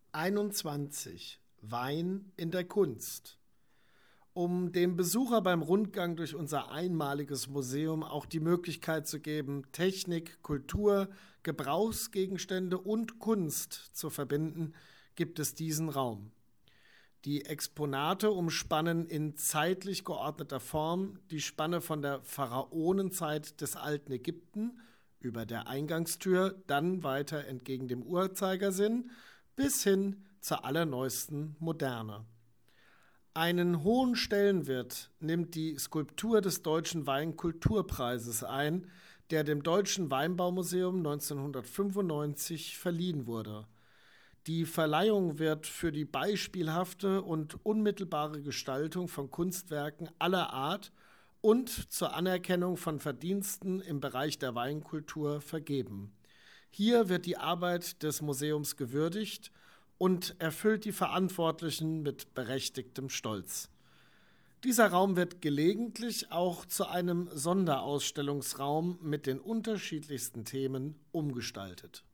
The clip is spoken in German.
21. Wein in der Kunst. Um dem Besucher beim Rundgang durch unser einmaliges Museum auch die Möglichkeit zu geben, Technik, Kultur, Gebrauchsgegenstände und Kunst zu verbinden, gibt es diesen Raum. Die Exponate umspannen in zeitlich geordneter Form die Spanne von der Pharaonenzeit des alten Ägypten über der Eingangstür, dann weiter entgegen dem Uhrzeigersinn bis hin zur allerneuesten Moderne. Einen hohen Stellenwert nimmt die Skulptur des Deutschen Weinkulturpreises ein, der dem Deutschen Weinbaumuseum 1995 verliehen wurde. Die Verleihung wird für die beispielhafte und unmittelbare Gestaltung von Kunstwerken aller Art und zur Anerkennung von Verdiensten im Bereich der Weinkultur vergeben. Hier wird die Arbeit des Museums gewürdigt und erfüllt die Verantwortlichen mit berechtigtem Stolz. Dieser Raum wird gelegentlich auch zu einem Sonderausstellungsraum mit den unterschiedlichsten Themen umgestaltet.